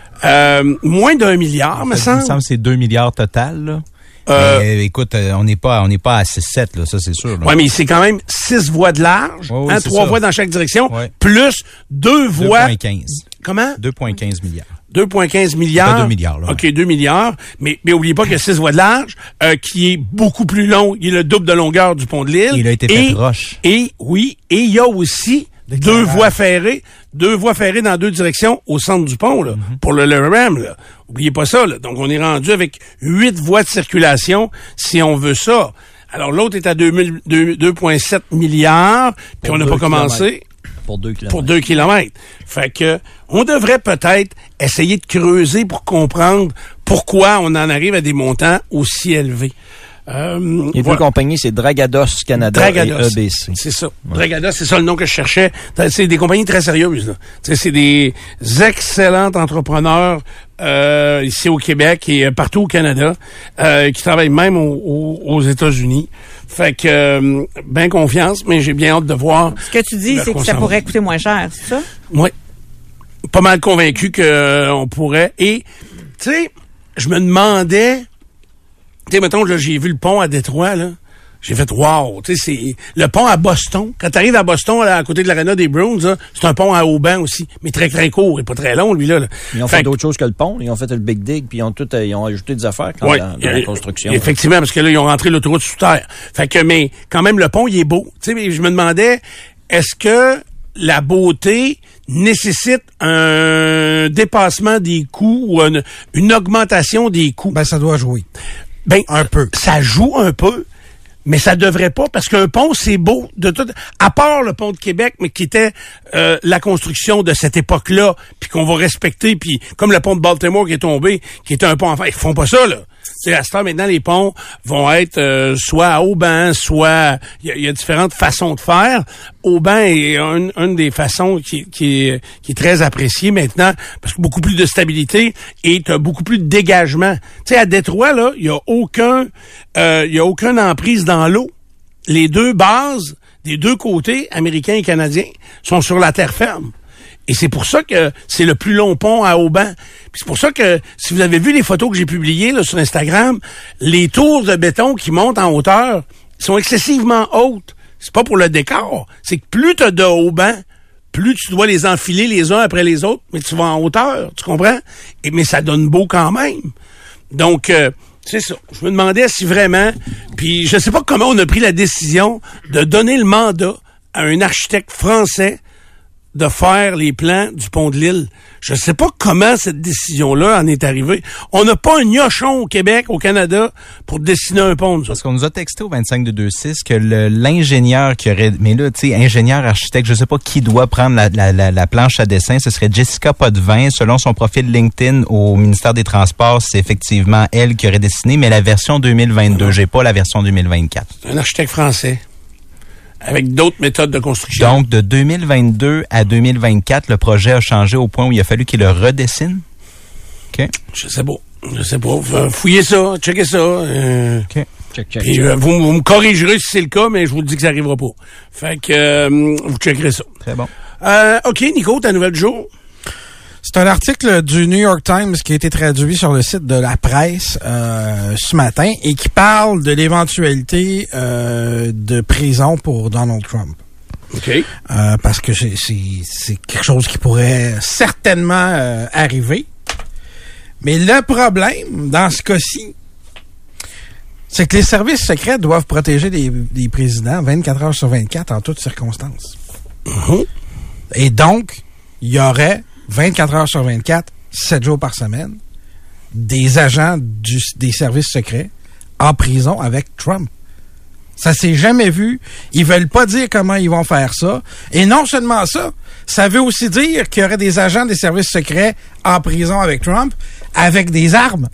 Euh, moins d'un milliard, me Il me semble. semble que c'est deux milliards total, là. Euh, Mais, écoute, euh, on n'est pas, on n'est pas à six sept, là, ça c'est sûr. Là. Ouais, mais c'est quand même six voies de large, Ouais, ouais, hein, c'est trois ça. voies dans chaque direction, Ouais. plus deux deux voies. virgule quinze. Comment? deux virgule quinze milliards. deux virgule quinze milliards. Pas deux milliards, là. OK, deux milliards. Mais, mais oubliez pas qu'il y a six voies de large, euh, qui est beaucoup plus long. Il est le double de longueur du pont de l'île. Il a été fait roche. Et, oui, et il y a aussi deux voies ferrées, deux voies ferrées dans deux directions au centre du pont, là, Mm-hmm. pour le, le R E M, là. Oubliez pas ça, là. Donc, on est rendu avec huit voies de circulation, si on veut ça. Alors, l'autre est à deux virgule sept milliards, puis Pour on n'a deux pas commencé. Pour deux kilomètres. Pour deux kilomètres. Fait que, on devrait peut-être essayer de creuser pour comprendre pourquoi on en arrive à des montants aussi élevés. Euh, Les voilà. deux compagnies, c'est Dragados Canada Dragados. et E B C. C'est ça. Dragados, c'est ça le nom que je cherchais. C'est des compagnies très sérieuses, là. Tu sais, c'est des excellents entrepreneurs euh, ici au Québec et euh, partout au Canada, euh, qui travaillent même au- au- aux États-Unis. Fait que, euh, ben confiance, mais j'ai bien hâte de voir. Ce que tu dis, Là, c'est que qu'on ça s'en pourrait va. coûter moins cher, c'est ça? Oui. Pas mal convaincu que euh, on pourrait. Et, tu sais, je me demandais, tu sais, mettons, là, j'ai vu le pont à Détroit, là. J'ai fait, wow, tu sais, c'est le pont à Boston. Quand tu arrives à Boston, là, à côté de l'aréna des Bruins, là, c'est un pont à haut banc aussi, mais très, très court et pas très long, lui, là. là. Ils ont Fait fait, que- d'autres choses que le pont. Ils ont fait le Big Dig, puis ils ont tout, euh, ils ont ajouté des affaires quand Ouais, dans, dans la construction. Effectivement, parce que là, ils ont rentré l'autoroute sous terre. Fait que, mais quand même, le pont, il est beau. Tu sais, mais je me demandais, est-ce que la beauté nécessite un dépassement des coûts ou une, une augmentation des coûts? Ben, ça doit jouer. Ben, Un peu. ça joue un peu, mais ça devrait pas, parce qu'un pont, c'est beau, de tout, à part le pont de Québec, mais qui était euh, la construction de cette époque-là, puis qu'on va respecter, puis comme le pont de Baltimore qui est tombé, qui était un pont en fer, ils font pas ça, là. Tu sais, à ce temps, maintenant, les ponts vont être euh, soit à haut banc, soit... Il y, a- il y a différentes façons de faire. Haut banc est une, une des façons qui, qui, est, qui est très appréciée maintenant, parce que beaucoup plus de stabilité et t'as beaucoup plus de dégagement. Tu sais, à Détroit, là, il y a aucun... euh, il y a aucune emprise dans l'eau. Les deux bases des deux côtés, américains et canadiens, sont sur la terre ferme. Et c'est pour ça que c'est le plus long pont à Auban. Puis c'est pour ça que, si vous avez vu les photos que j'ai publiées là, sur Instagram, les tours de béton qui montent en hauteur sont excessivement hautes. C'est pas pour le décor. C'est que plus t'as de Auban, plus tu dois les enfiler les uns après les autres, mais tu vas en hauteur, tu comprends? Et, mais ça donne beau quand même. Donc, euh, c'est ça. Je me demandais si vraiment... Puis je sais pas comment on a pris la décision de donner le mandat à un architecte français de faire les plans du pont de l'île. Je sais pas comment cette décision-là en est arrivée. On n'a pas un gnochon au Québec, au Canada, pour dessiner un pont. Ça. Parce qu'on nous a texté au vingt-cinq deux deux six que le, l'ingénieur qui aurait... Mais là, tu sais, ingénieur, architecte, je sais pas qui doit prendre la, la, la, la planche à dessin. Ce serait Jessica Potvin. Selon son profil LinkedIn au ministère des Transports, c'est effectivement elle qui aurait dessiné, mais la version deux mille vingt-deux. Non. J'ai pas la version deux mille vingt-quatre. Un architecte français. Avec d'autres méthodes de construction. Donc, de deux mille vingt-deux à deux mille vingt-quatre, le projet a changé au point où il a fallu qu'il le redessine? OK. Je sais pas. Je sais pas. Fouillez ça, checkez ça. Euh, OK. Check, check, puis, check. Euh, vous, vous me corrigerez si c'est le cas, mais je vous dis que ça n'arrivera pas. Fait que euh, vous checkerez ça. Très bon. Euh, OK, Nico, ta nouvelle du jour? C'est un article du New York Times qui a été traduit sur le site de la presse euh, ce matin et qui parle de l'éventualité euh, de prison pour Donald Trump. OK. Euh, parce que c'est, c'est, c'est quelque chose qui pourrait certainement euh, arriver. Mais le problème, dans ce cas-ci, c'est que les services secrets doivent protéger les, les présidents vingt-quatre heures sur vingt-quatre en toutes circonstances. Uh-huh. Et donc, il y aurait vingt-quatre heures sur vingt-quatre, sept jours par semaine, des agents du, des services secrets en prison avec Trump. Ça s'est jamais vu. Ils veulent pas dire comment ils vont faire ça. Et non seulement ça, ça veut aussi dire qu'il y aurait des agents des services secrets en prison avec Trump avec des armes.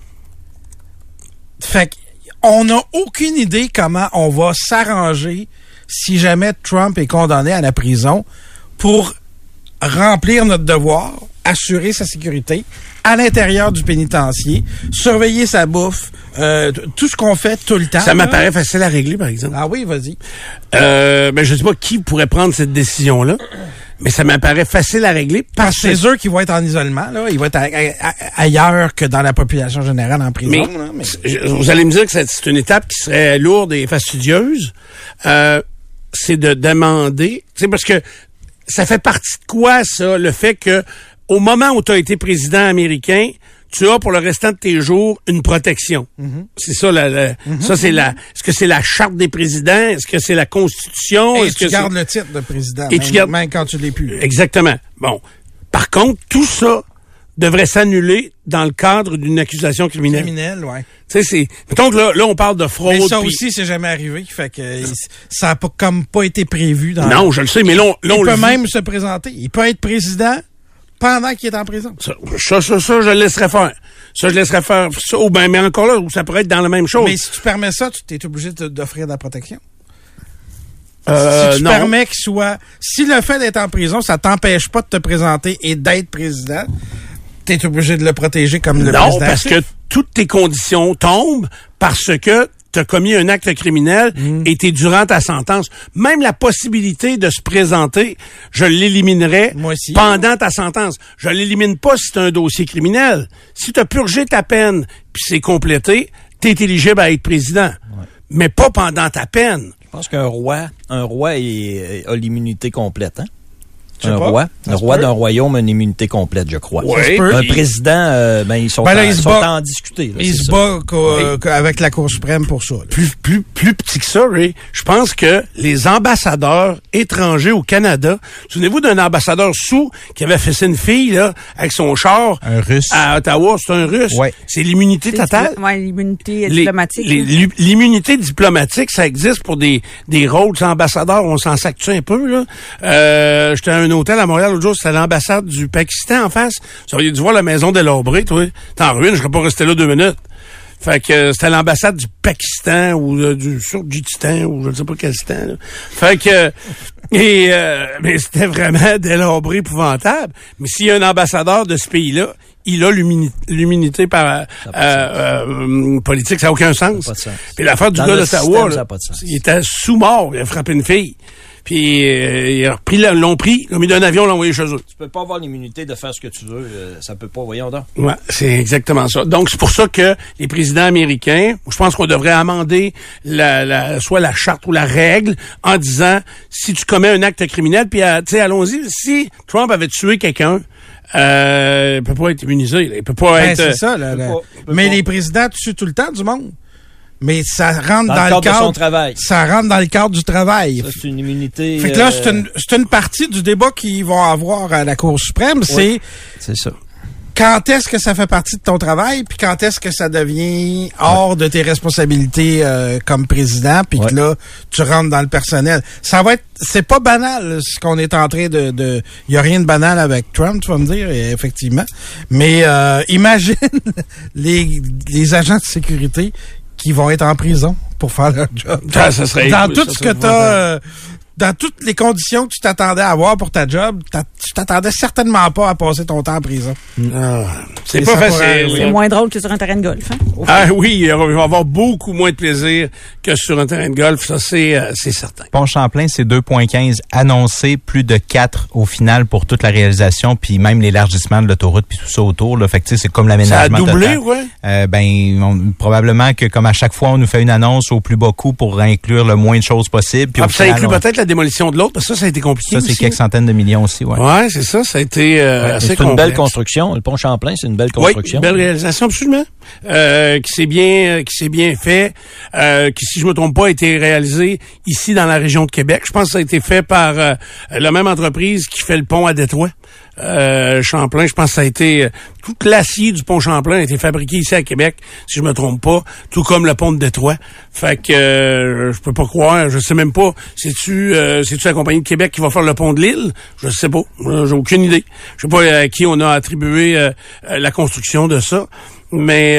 Fait qu'on n'a aucune idée comment on va s'arranger si jamais Trump est condamné à la prison pour remplir notre devoir, assurer sa sécurité à l'intérieur du pénitencier, surveiller sa bouffe, euh, tout ce qu'on fait tout le temps. Ça m'apparaît là. Facile à régler, par exemple. Ah oui, vas-y. Euh, ben, je sais pas qui pourrait prendre cette décision-là, mais ça m'apparaît facile à régler. Parce, parce que c'est eux qui vont être en isolement, là. Ils vont être a, a, a, ailleurs que dans la population générale en prison. Mais, là, mais... vous allez me dire que c'est une étape qui serait lourde et fastidieuse. Euh, c'est de demander, tu sais, parce que ça fait partie de quoi, ça, le fait que au moment où tu as été président américain, tu as pour le restant de tes jours une protection. Mm-hmm. C'est ça, la, la mm-hmm. ça c'est la. Est-ce que c'est la charte des présidents? Est-ce que c'est la Constitution? Et Est-ce tu que gardes c'est... le titre de président, Et même, tu gardes... même quand tu l'es plus. Exactement. Bon. Par contre, tout ça devrait s'annuler dans le cadre d'une accusation criminelle. Criminelle, ouais. Tu sais, c'est. Mettons que là, là, on parle de fraude. Mais ça pis... aussi, c'est jamais arrivé. Fait que ça a pas, comme pas été prévu dans. Non, je le sais, mais là, on, là, il on peut le même se présenter. Il peut être président pendant qu'il est en prison. Ça, ça, ça, ça, je le laisserais faire. Ça, je laisserais faire. Ça, ou ben, mais encore là, ça pourrait être dans la même chose. Mais si tu permets ça, tu es obligé de, d'offrir de la protection. Euh, si tu non. permets qu'il soit... Si le fait d'être en prison, ça t'empêche pas de te présenter et d'être président, t'es obligé de le protéger comme le non, président. Non, parce que toutes tes conditions tombent parce que t'as commis un acte criminel mmh. et t'es durant ta sentence. Même la possibilité de se présenter, je l'éliminerais pendant ta sentence. Je l'élimine pas si t'as un dossier criminel. Si t'as purgé ta peine puis c'est complété, t'es éligible à être président. Ouais. Mais pas pendant ta peine. Je pense qu'un roi, un roi est, a l'immunité complète, hein? Un pas. roi. Un roi d'un royaume a une immunité complète, je crois. Oui, un président, euh, ben, ils sont, ben là, en, ils sont bat, à en discuter. Là, il se ça. bat oui. avec la Cour suprême pour ça. Là. Plus, plus, plus petit que ça, Ray. Je pense que les ambassadeurs étrangers au Canada, souvenez-vous d'un ambassadeur sous qui avait fait une fille, là, avec son char. Un Russe. À Ottawa, c'est un Russe. Ouais. C'est l'immunité c'est totale. Oui, l'immunité les, diplomatique. Les, les, l'immunité diplomatique, ça existe pour des, des rôles ambassadeurs. On s'en sac-tu un peu, là? Euh, j'étais à un hôtel à Montréal l'autre jour, c'était l'ambassade du Pakistan en face. Vous auriez dû voir la maison délabrée, toi. T'es en ruine, je serais pas resté là deux minutes. Fait que euh, c'était l'ambassade du Pakistan ou euh, du Surgistan ou je ne sais pas quel stan. Là. Fait que euh, et euh, mais c'était vraiment délabré, épouvantable. Mais s'il y a un ambassadeur de ce pays-là, il a l'humilité, l'humilité par euh, euh, politique, ça n'a aucun sens. Ça n'a pas de sens. Puis l'affaire du Dans gars le d'Ottawa, système, là, ça n'a pas de sens. il était sous mort, il a frappé une fille. puis euh, ils ont repris, l'ont pris, l'ont mis d'un avion, l'ont envoyé chez eux. Tu peux pas avoir l'immunité de faire ce que tu veux. Euh, ça peut pas, voyons donc. Ouais, c'est exactement ça. Donc, c'est pour ça que les présidents américains, je pense qu'on devrait amender la, la, soit la charte ou la règle en disant, si tu commets un acte criminel, puis, tu sais, allons-y, si Trump avait tué quelqu'un, euh, il peut pas être immunisé, là. Il peut pas ben, être... c'est ça, là. là. Pas, mais pas. Les présidents tuent tout le temps du monde. Mais ça rentre dans, dans le cadre, cadre de son travail. Ça rentre dans le cadre du travail. Ça, c'est une immunité. Fait que là, euh... c'est une, c'est une partie du débat qu'ils vont avoir à la Cour suprême. Oui, c'est, c'est ça. Quand est-ce que ça fait partie de ton travail, puis quand est-ce que ça devient hors ouais. de tes responsabilités euh, comme président, puis ouais. que là, tu rentres dans le personnel. Ça va être, c'est pas banal ce qu'on est en train de, de, il y a rien de banal avec Trump, tu vas me dire, effectivement. Mais euh, imagine les, les agents de sécurité qui vont être en prison pour faire leur job. Ça, ça serait dans oui, tout ça, ce que tu as, dans toutes les conditions que tu t'attendais à avoir pour ta job, tu t'attendais certainement pas à passer ton temps en prison. Ah, c'est pas facile. C'est moins drôle que sur un terrain de golf. Hein? Ah oui, il va avoir beaucoup moins de plaisir que sur un terrain de golf, ça c'est euh, c'est certain. Pont Champlain, c'est deux virgule quinze annoncé, plus de quatre au final pour toute la réalisation, puis même l'élargissement de l'autoroute, puis tout ça autour. Là. Fait que c'est comme l'aménagement total. Ça a doublé, total. ouais? Euh, ben, on, probablement que comme à chaque fois, on nous fait une annonce au plus bas coût pour inclure le moins de choses possible. Puis ah, au ça final, inclut on... peut-être la démolition de l'autre, parce que ça, ça a été compliqué. Ça, c'est aussi. quelques centaines de millions aussi, ouais. Ouais, c'est ça, ça a été euh, ouais, assez c'est complexe. Une belle construction. Le pont Champlain, c'est une belle construction. Oui, belle réalisation, absolument. Euh, qui s'est bien, euh, qui s'est bien fait, euh, qui, si je me trompe pas, a été réalisé ici dans la région de Québec. Je pense que ça a été fait par euh, la même entreprise qui fait le pont à Détroit. Euh, Champlain, je pense que ça a été... Tout l'acier du pont Champlain a été fabriqué ici à Québec, si je me trompe pas, tout comme le pont de Détroit. Fait que euh, je peux pas croire, je sais même pas, c'est-tu euh, c'est-tu la compagnie de Québec qui va faire le pont de l'île? Je sais pas, j'ai aucune idée. Je sais pas à qui on a attribué euh, la construction de ça. Mais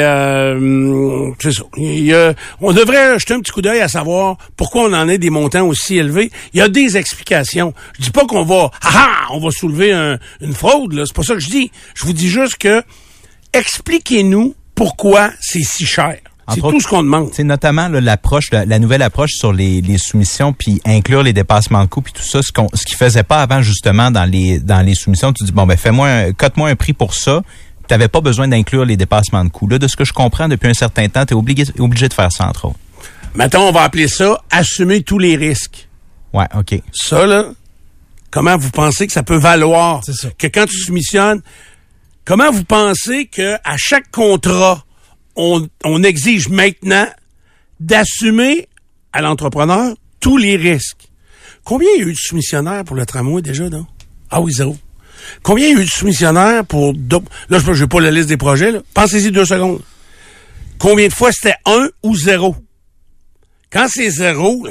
euh, c'est ça. Il y a, on devrait jeter un petit coup d'œil à savoir pourquoi on en est des montants aussi élevés. Il y a des explications. Je dis pas qu'on va ah, ah, on va soulever un, une fraude, là. C'est pas ça que je dis. Je vous dis juste que expliquez-nous pourquoi c'est si cher. C'est tout ce qu'on demande. C'est notamment là, l'approche, la, la nouvelle approche sur les, les soumissions, puis inclure les dépassements de coûts, puis tout ça, ce qu'on, ce qu'ils faisaient pas avant justement dans les dans les soumissions. Tu dis bon ben fais-moi, un, cote-moi un prix pour ça. Tu n'avais pas besoin d'inclure les dépassements de coûts. Là, de ce que je comprends, depuis un certain temps, tu es obligé, obligé de faire ça, entre autres. Maintenant, on va appeler ça « assumer tous les risques ». Ouais, OK. Ça, là, comment vous pensez que ça peut valoir? C'est ça. Que quand tu soumissionnes, comment vous pensez que à chaque contrat, on, on exige maintenant d'assumer à l'entrepreneur tous les risques? Combien il y a eu de soumissionnaires pour le tramway déjà, non? Ah oui, zéro. Combien il y a eu de soumissionnaires pour... Là, je n'ai pas la liste des projets. Là. Pensez-y deux secondes. Combien de fois c'était un ou zéro? Quand c'est zéro,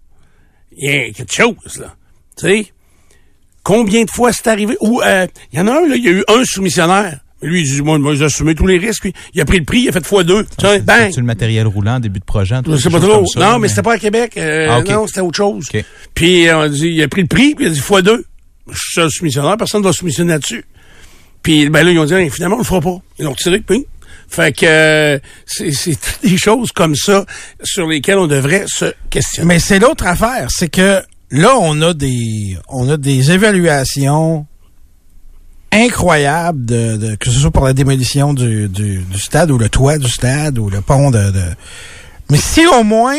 il y a quelque chose. Là. Tu sais, combien de fois c'est arrivé? Ou il euh, y en a un, là, il y a eu un soumissionnaire. Lui, il dit, moi, moi j'ai assumé tous les risques. Lui. Il a pris le prix, il a fait fois deux. Ah, c'est, bang! C'est le matériel roulant en début de projet? Je sais pas trop. Ça, non, mais, mais c'était pas à Québec. Euh, ah, okay. Non, c'était autre chose. Okay. Puis on dit, il a pris le prix, puis il a dit fois deux. Je suis seul soumissionnaire, personne ne va soumissionner là-dessus. Puis ben là, ils ont dit, finalement, on le fera pas. Ils l'ont tiré, puis. Fait que euh, c'est, c'est des choses comme ça sur lesquelles on devrait se questionner. Mais c'est l'autre affaire, c'est que là, on a des on a des évaluations incroyables, de, de que ce soit pour la démolition du, du, du stade ou le toit du stade ou le pont de, de... Mais si au moins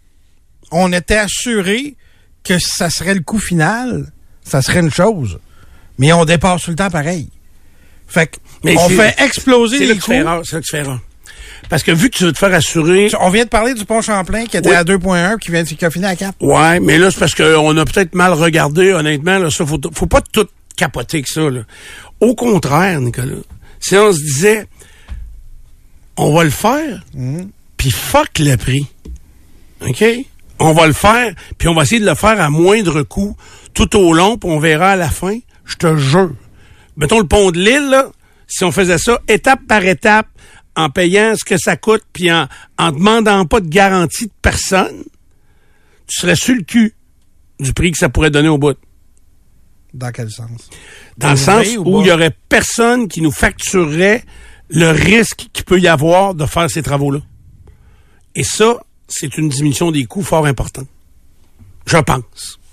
on était assuré que ça serait le coût final, ça serait une chose. Mais on dépasse tout le temps pareil. Fait que mais on fait exploser les coûts. C'est là que tu fais erreur. Parce que vu que tu veux te faire assurer... On vient de parler du pont Champlain qui était oui. à deux virgule un qui vient qui a fini à quatre. Ouais, mais là, c'est parce qu'on a peut-être mal regardé, honnêtement. Là, ça, faut, faut pas tout capoter que ça. Là. Au contraire, Nicolas, si on se disait, on va le faire, mmh. puis fuck le prix. OK? On va le faire, puis on va essayer de le faire à moindre coût tout au long, puis on verra à la fin. Je te jure. Mettons le pont de l'île, là, si on faisait ça étape par étape, en payant ce que ça coûte, puis en, en demandant pas de garantie de personne, tu serais sur le cul du prix que ça pourrait donner au bout. Dans quel sens? Dans le sens où il y aurait personne qui nous facturerait le risque qu'il peut y avoir de faire ces travaux-là. Et ça, c'est une diminution des coûts fort importante. Je pense.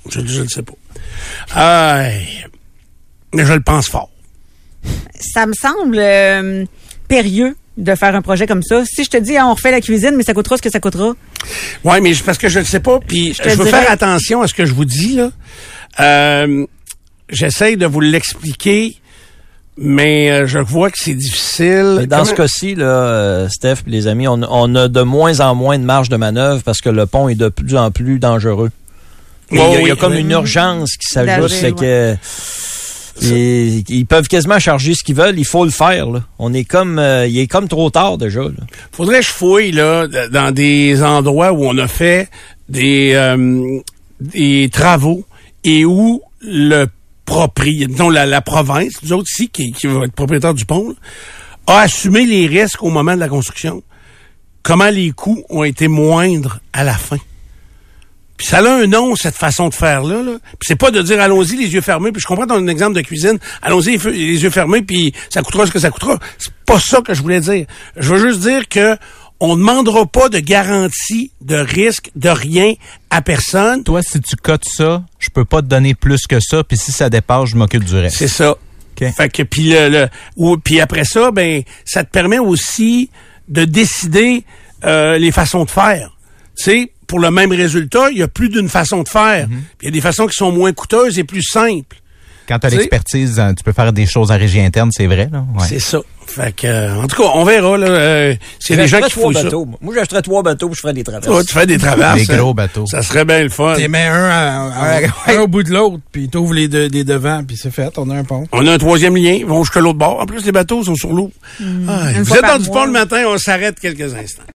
Je ne sais pas. Euh, mais je le pense fort. Ça me semble euh, périlleux de faire un projet comme ça. Si je te dis, hein, on refait la cuisine, mais ça coûtera ce que ça coûtera. Oui, mais je, parce que je ne sais pas, puis je, je veux dirais... faire attention à ce que je vous dis, là. Euh, j'essaye de vous l'expliquer, mais euh, je vois que c'est difficile. Mais dans Comment... ce cas-ci, là, euh, Steph et les amis, on, on a de moins en moins de marge de manœuvre parce que le pont est de plus en plus dangereux. Il oh, y, oui, y a comme oui. une urgence qui s'ajoute, c'est que et, ils peuvent quasiment charger ce qu'ils veulent, il faut le faire. Là. On est comme, euh, il est comme trop tard déjà. Là. Faudrait que je fouille là dans des endroits où on a fait des euh, des travaux et où le propriétaire, disons la, la province, nous autres ici qui, qui va être propriétaire du pont, là, a assumé les risques au moment de la construction. Comment les coûts ont été moindres à la fin. Puis ça a un nom, cette façon de faire-là. Là. Puis c'est pas de dire allons-y les yeux fermés, puis je comprends ton exemple de cuisine, allons-y les yeux fermés, puis ça coûtera ce que ça coûtera. C'est pas ça que je voulais dire. Je veux juste dire que on ne demandera pas de garantie, de risque, de rien à personne. Toi, si tu cotes ça, je peux pas te donner plus que ça, puis si ça dépasse, je m'occupe du reste. C'est ça. Okay. Fait que puis le, le ou puis après ça, ben ça te permet aussi de décider euh, les façons de faire. Tu sais, pour le même résultat, il y a plus d'une façon de faire. Mm-hmm. Puis il y a des façons qui sont moins coûteuses et plus simples. Quand tu as l'expertise, tu peux faire des choses en régie interne, c'est vrai, là. Ouais. C'est ça. Fait que, euh, en tout cas, on verra, là. Euh, c'est des gens qui font ça. Moi, j'achèterais trois bateaux et je ferais des traverses. Ouais, tu fais des traverses. Des gros bateaux. Ça serait bien le fun. Tu mets un, à, à, à, un au bout de l'autre, puis tu ouvres les deux, les devants, puis c'est fait. On a un pont. On a un troisième lien. Ils vont jusqu'à l'autre bord. En plus, les bateaux sont sur l'eau. Mmh. Ah, vous êtes dans du pont le matin, on s'arrête quelques instants.